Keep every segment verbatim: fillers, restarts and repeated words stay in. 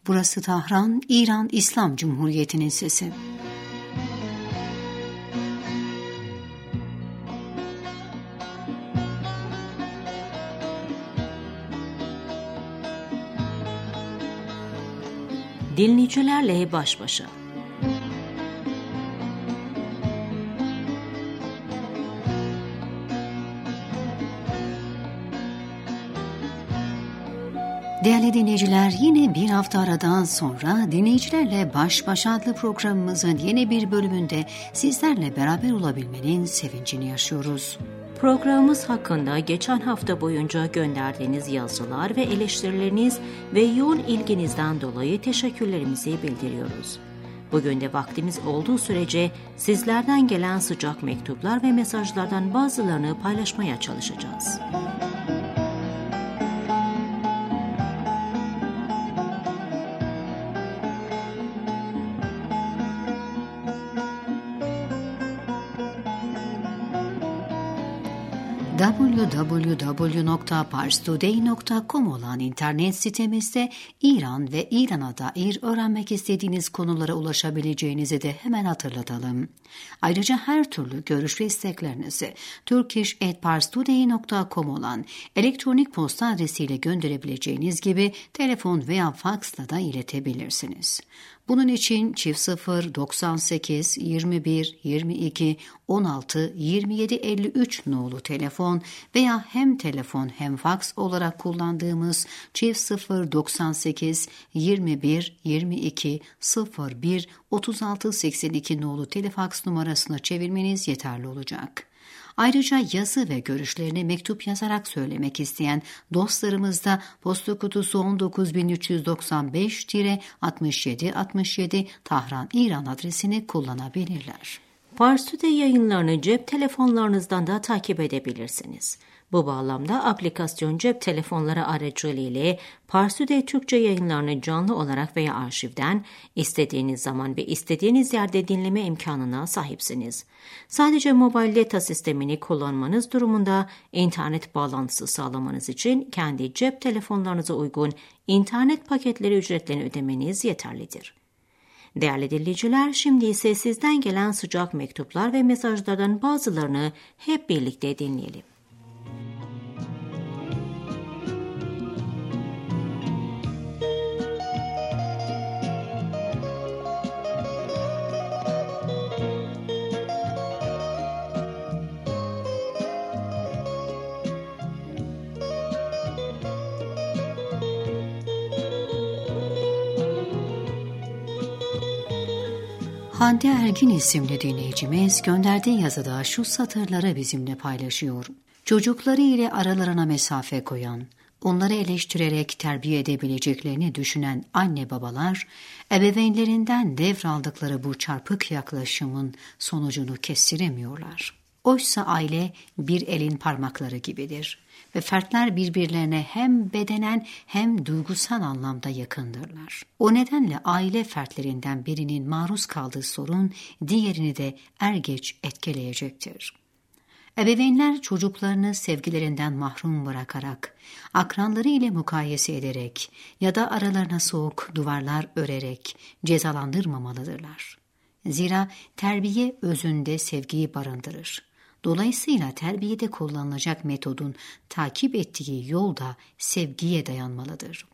Burası Tahran, İran İslam Cumhuriyeti'nin sesi. Dinleyicilerle baş başa. Değerli dinleyiciler, yine bir hafta aradan sonra Dinleyicilerle Baş Başa adlı programımızın yeni bir bölümünde sizlerle beraber olabilmenin sevincini yaşıyoruz. Programımız hakkında geçen hafta boyunca gönderdiğiniz yazılar ve eleştirileriniz ve yoğun ilginizden dolayı teşekkürlerimizi bildiriyoruz. Bugün de vaktimiz olduğu sürece sizlerden gelen sıcak mektuplar ve mesajlardan bazılarını paylaşmaya çalışacağız. double-u double-u double-u nokta pars today nokta com olan internet sitemizde İran ve İran'a dair öğrenmek istediğiniz konulara ulaşabileceğinizi de hemen hatırlatalım. Ayrıca her türlü görüş ve isteklerinizi turkish at pars today nokta com olan elektronik posta adresiyle gönderebileceğiniz gibi telefon veya faksla da iletebilirsiniz. Bunun için çift sıfır doksan sekiz yirmi bir yirmi iki on altı yirmi yedi elli üç nolu telefon veya hem telefon hem faks olarak kullandığımız çift sıfır doksan sekiz yirmi bir yirmi iki sıfır bir otuz altı seksen iki nolu telefaks numarasına çevirmeniz yeterli olacak. Ayrıca yazı ve görüşlerini mektup yazarak söylemek isteyen dostlarımız da posta kutusu on dokuz bin üç yüz doksan beş altmış yedi altmış yedi Tahran, İran adresini kullanabilirler. Pars Today yayınlarını cep telefonlarınızdan da takip edebilirsiniz. Bu bağlamda aplikasyon cep telefonları aracılığıyla Pars Today Türkçe yayınlarını canlı olarak veya arşivden istediğiniz zaman ve istediğiniz yerde dinleme imkanına sahipsiniz. Sadece mobil data sistemini kullanmanız durumunda internet bağlantısı sağlamanız için kendi cep telefonlarınıza uygun internet paketleri ücretlerini ödemeniz yeterlidir. Değerli dinleyiciler, şimdi ise sizden gelen sıcak mektuplar ve mesajlardan bazılarını hep birlikte dinleyelim. Hande Ergin isimli dinleyicimiz gönderdiği yazıda şu satırları bizimle paylaşıyor. Çocukları ile aralarına mesafe koyan, onları eleştirerek terbiye edebileceklerini düşünen anne babalar, ebeveynlerinden devraldıkları bu çarpık yaklaşımın sonucunu kestiremiyorlar. Oysa aile bir elin parmakları gibidir ve fertler birbirlerine hem bedenen hem duygusal anlamda yakındırlar. O nedenle aile fertlerinden birinin maruz kaldığı sorun diğerini de er geç etkileyecektir. Ebeveynler çocuklarını sevgilerinden mahrum bırakarak, akranları ile mukayese ederek ya da aralarına soğuk duvarlar örerek cezalandırmamalıdırlar. Zira terbiye özünde sevgiyi barındırır. Dolayısıyla terbiyede kullanılacak metodun takip ettiği yol da sevgiye dayanmalıdır.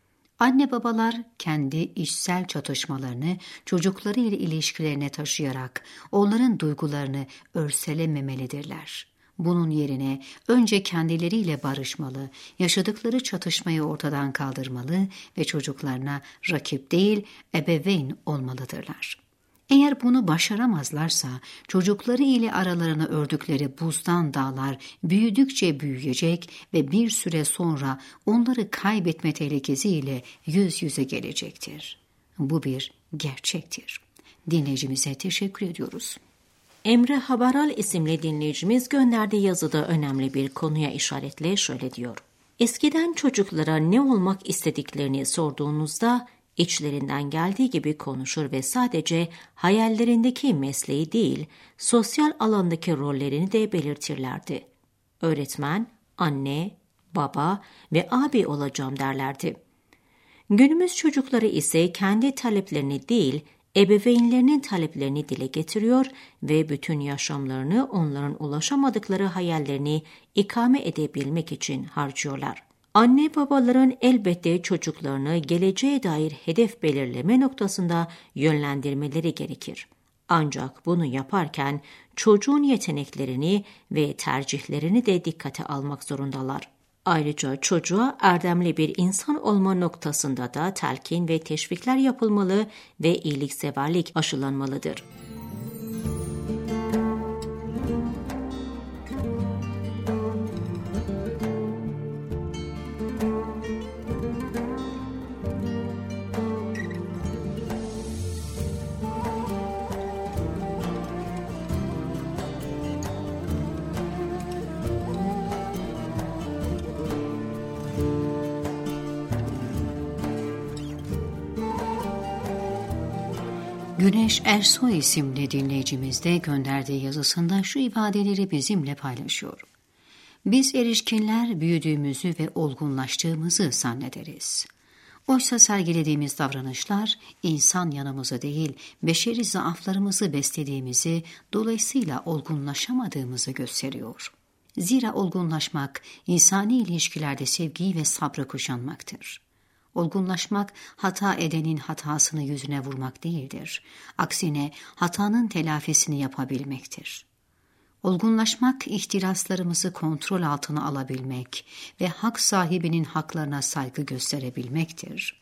Anne babalar kendi içsel çatışmalarını çocukları ile ilişkilerine taşıyarak onların duygularını örselememelidirler. Bunun yerine önce kendileriyle barışmalı, yaşadıkları çatışmayı ortadan kaldırmalı ve çocuklarına rakip değil ebeveyn olmalıdırlar. Eğer bunu başaramazlarsa çocukları ile aralarına ördükleri buzdan dağlar büyüdükçe büyüyecek ve bir süre sonra onları kaybetme tehlikesiyle yüz yüze gelecektir. Bu bir gerçektir. Dinleyicimize teşekkür ediyoruz. Emre Habaral isimli dinleyicimiz gönderdiği yazıda önemli bir konuya işaretle şöyle diyor. Eskiden çocuklara ne olmak istediklerini sorduğunuzda İçlerinden geldiği gibi konuşur ve sadece hayallerindeki mesleği değil, sosyal alandaki rollerini de belirtirlerdi. Öğretmen, anne, baba ve abi olacağım derlerdi. Günümüz çocukları ise kendi taleplerini değil, ebeveynlerinin taleplerini dile getiriyor ve bütün yaşamlarını onların ulaşamadıkları hayallerini ikame edebilmek için harcıyorlar. Anne babaların elbette çocuklarını geleceğe dair hedef belirleme noktasında yönlendirmeleri gerekir. Ancak bunu yaparken çocuğun yeteneklerini ve tercihlerini de dikkate almak zorundalar. Ayrıca çocuğa erdemli bir insan olma noktasında da telkin ve teşvikler yapılmalı ve iyilikseverlik aşılanmalıdır. Güneş Ersoy isimli dinleyicimiz de gönderdiği yazısında şu ifadeleri bizimle paylaşıyor. Biz erişkinler büyüdüğümüzü ve olgunlaştığımızı zannederiz. Oysa sergilediğimiz davranışlar insan yanımızı değil, beşeri zaaflarımızı beslediğimizi, dolayısıyla olgunlaşamadığımızı gösteriyor. Zira olgunlaşmak, insani ilişkilerde sevgiyi ve sabrı kuşanmaktır. Olgunlaşmak, hata edenin hatasını yüzüne vurmak değildir. Aksine hatanın telafisini yapabilmektir. Olgunlaşmak, ihtiraslarımızı kontrol altına alabilmek ve hak sahibinin haklarına saygı gösterebilmektir.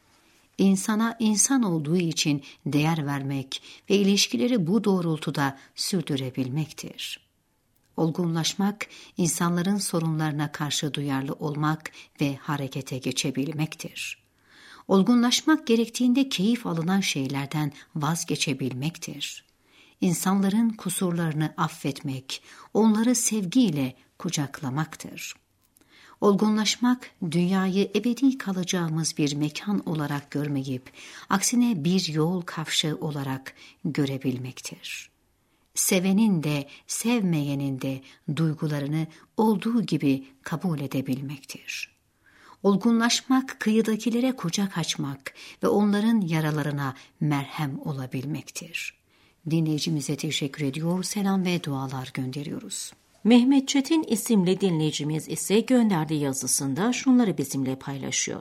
İnsana insan olduğu için değer vermek ve ilişkileri bu doğrultuda sürdürebilmektir. Olgunlaşmak, insanların sorunlarına karşı duyarlı olmak ve harekete geçebilmektir. Olgunlaşmak gerektiğinde keyif alınan şeylerden vazgeçebilmektir. İnsanların kusurlarını affetmek, onları sevgiyle kucaklamaktır. Olgunlaşmak, dünyayı ebedi kalacağımız bir mekan olarak görmeyip, aksine bir yol kavşağı olarak görebilmektir. Sevenin de sevmeyenin de duygularını olduğu gibi kabul edebilmektir. Olgunlaşmak, kıyıdakilere kucak açmak ve onların yaralarına merhem olabilmektir. Dinleyicimize teşekkür ediyor, selam ve dualar gönderiyoruz. Mehmet Çetin isimli dinleyicimiz ise gönderdiği yazısında şunları bizimle paylaşıyor.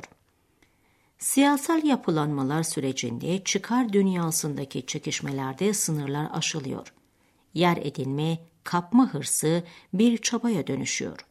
Siyasal yapılanmalar sürecinde çıkar dünyasındaki çekişmelerde sınırlar aşılıyor. Yer edinme, kapma hırsı bir çabaya dönüşüyor.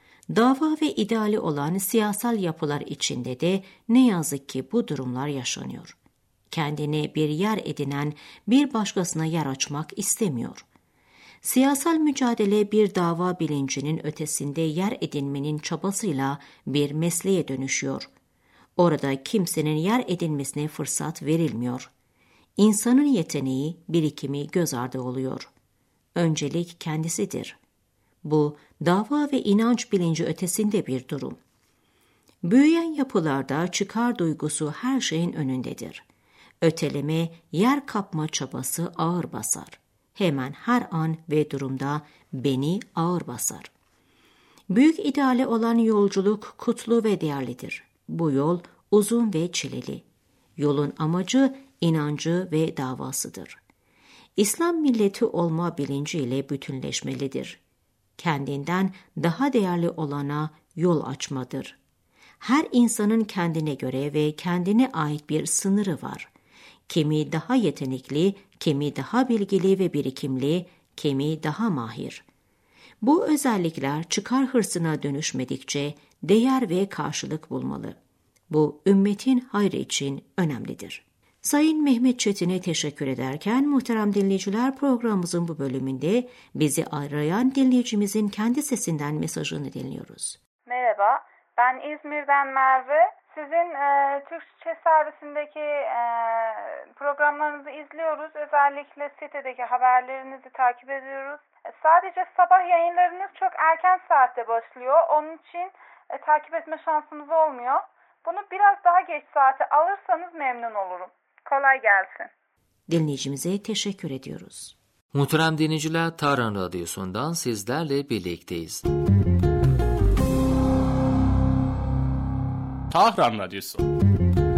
Dava ve ideali olan siyasal yapılar içinde de ne yazık ki bu durumlar yaşanıyor. Kendine bir yer edinen bir başkasına yer açmak istemiyor. Siyasal mücadele bir dava bilincinin ötesinde yer edinmenin çabasıyla bir mesleğe dönüşüyor. Orada kimsenin yer edinmesine fırsat verilmiyor. İnsanın yeteneği, birikimi göz ardı oluyor. Öncelik kendisidir. Bu, dava ve inanç bilinci ötesinde bir durum. Büyüyen yapılarda çıkar duygusu her şeyin önündedir. Öteleme, yer kapma çabası ağır basar. Hemen her an ve durumda beni ağır basar. Büyük ideale olan yolculuk kutlu ve değerlidir. Bu yol uzun ve çileli. Yolun amacı, inancı ve davasıdır. İslam milleti olma bilinciyle bütünleşmelidir. Kendinden daha değerli olana yol açmadır. Her insanın kendine göre ve kendine ait bir sınırı var. Kimi daha yetenekli, kimi daha bilgili ve birikimli, kimi daha mahir. Bu özellikler çıkar hırsına dönüşmedikçe değer ve karşılık bulmalı. Bu ümmetin hayrı için önemlidir. Sayın Mehmet Çetin'e teşekkür ederken muhterem dinleyiciler, programımızın bu bölümünde bizi arayan dinleyicimizin kendi sesinden mesajını dinliyoruz. Merhaba, ben İzmir'den Merve. Sizin e, Türkçe servisindeki e, programlarınızı izliyoruz. Özellikle sitedeki haberlerinizi takip ediyoruz. E, sadece sabah yayınlarınız çok erken saatte başlıyor. Onun için e, takip etme şansımız olmuyor. Bunu biraz daha geç saate alırsanız memnun olurum. Kolay gelsin. Dinleyicimize teşekkür ediyoruz. Muhterem dinleyiciler, Tahran Radyosu'ndan sizlerle birlikteyiz. Tahran Radyosu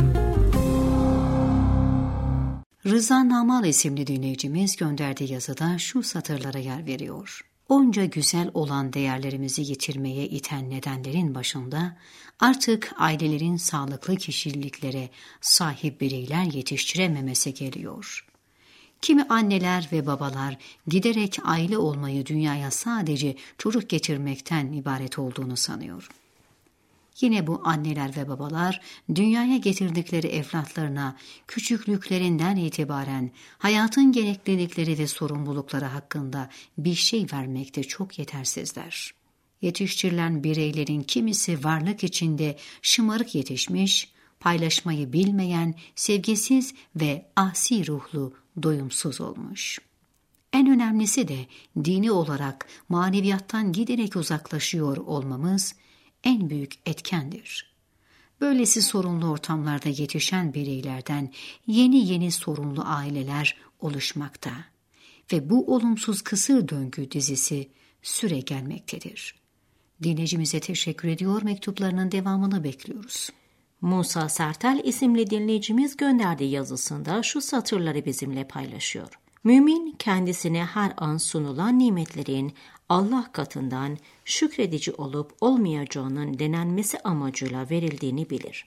Rıza Namal isimli dinleyicimiz gönderdiği yazıda şu satırlara yer veriyor. Onca güzel olan değerlerimizi yitirmeye iten nedenlerin başında artık ailelerin sağlıklı kişiliklere sahip bireyler yetiştirememesi geliyor. Kimi anneler ve babalar giderek aile olmayı dünyaya sadece çocuk getirmekten ibaret olduğunu sanıyor. Yine bu anneler ve babalar dünyaya getirdikleri evlatlarına küçüklüklerinden itibaren hayatın gereklilikleri ve sorumlulukları hakkında bir şey vermekte çok yetersizler. Yetiştirilen bireylerin kimisi varlık içinde şımarık yetişmiş, paylaşmayı bilmeyen, sevgisiz ve asi ruhlu, doyumsuz olmuş. En önemlisi de dini olarak maneviyattan giderek uzaklaşıyor olmamız en büyük etkendir. Böylesi sorunlu ortamlarda yetişen bireylerden yeni yeni sorunlu aileler oluşmakta ve bu olumsuz kısır döngü dizisi süre gelmektedir. Dinleyicimize teşekkür ediyor, mektuplarının devamını bekliyoruz. Musa Sertel isimli dinleyicimiz gönderdiği yazısında şu satırları bizimle paylaşıyor. Mümin kendisine her an sunulan nimetlerin Allah katından şükredici olup olmayacağının denenmesi amacıyla verildiğini bilir.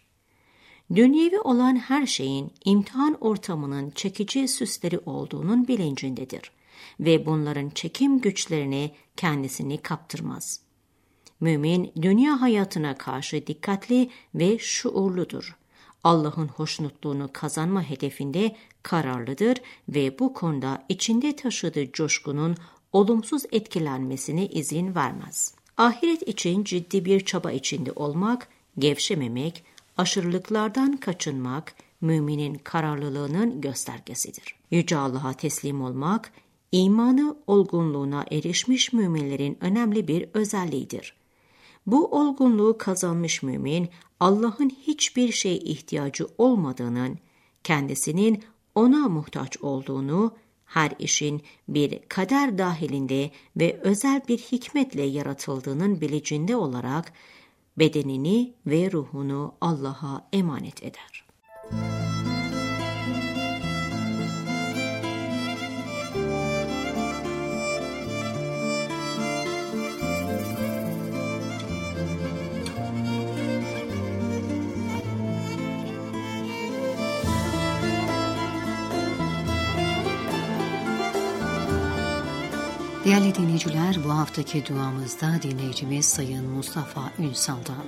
Dünyevi olan her şeyin imtihan ortamının çekici süsleri olduğunun bilincindedir ve bunların çekim güçlerine kendisini kaptırmaz. Mümin dünya hayatına karşı dikkatli ve şuurludur. Allah'ın hoşnutluğunu kazanma hedefinde kararlıdır ve bu konuda içinde taşıdığı coşkunun olumsuz etkilenmesine izin vermez. Ahiret için ciddi bir çaba içinde olmak, gevşememek, aşırılıklardan kaçınmak müminin kararlılığının göstergesidir. Yüce Allah'a teslim olmak, imanı olgunluğuna erişmiş müminlerin önemli bir özelliğidir. Bu olgunluğu kazanmış mümin, Allah'ın hiçbir şeye ihtiyacı olmadığının, kendisinin ona muhtaç olduğunu, her işin bir kader dahilinde ve özel bir hikmetle yaratıldığının bilincinde olarak bedenini ve ruhunu Allah'a emanet eder. Değerli dinleyiciler, bu haftaki duamızda dinleyicimiz Sayın Mustafa Ünsal'dan.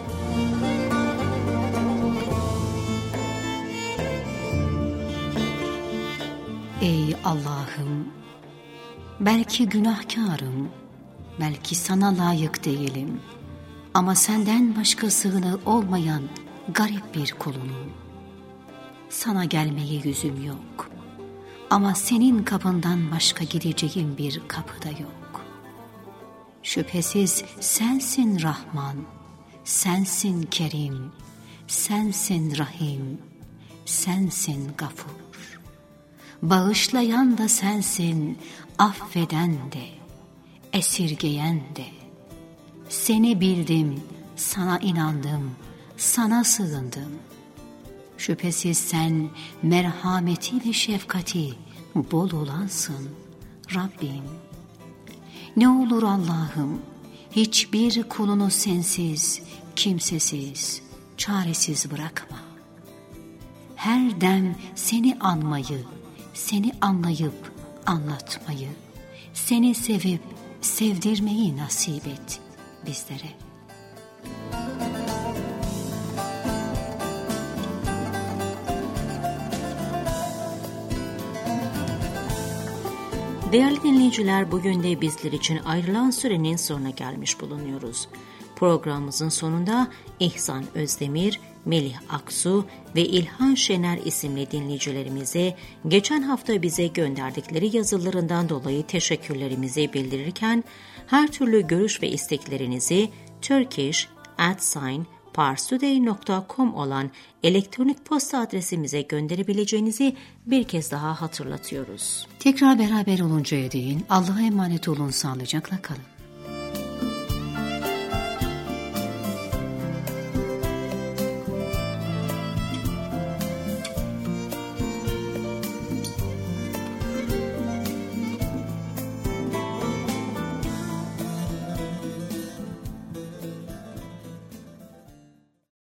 Ey Allah'ım, belki günahkarım, belki sana layık değilim ama senden başka sığınağı olmayan garip bir kulunum. Sana gelmeye yüzüm yok. Ama senin kapından başka gideceğim bir kapı da yok. Şüphesiz sensin Rahman, sensin Kerim, sensin Rahim, sensin Gafur. Bağışlayan da sensin, affeden de, esirgeyen de. Seni bildim, sana inandım, sana sığındım. Şüphesiz sen merhameti ve şefkati bol olansın Rabbim. Ne olur Allah'ım, hiçbir kulunu sensiz, kimsesiz, çaresiz bırakma. Her dem seni anmayı, seni anlayıp anlatmayı, seni sevip sevdirmeyi nasip et bizlere. Değerli dinleyiciler, bugün de bizler için ayrılan sürenin sonuna gelmiş bulunuyoruz. Programımızın sonunda İhsan Özdemir, Melih Aksu ve İlhan Şener isimli dinleyicilerimize geçen hafta bize gönderdikleri yazılarından dolayı teşekkürlerimizi bildirirken her türlü görüş ve isteklerinizi turkish at parstoday nokta com olan elektronik posta adresimize gönderebileceğinizi bir kez daha hatırlatıyoruz. Tekrar beraber oluncaya değin Allah'a emanet olun, sağlıcakla kalın.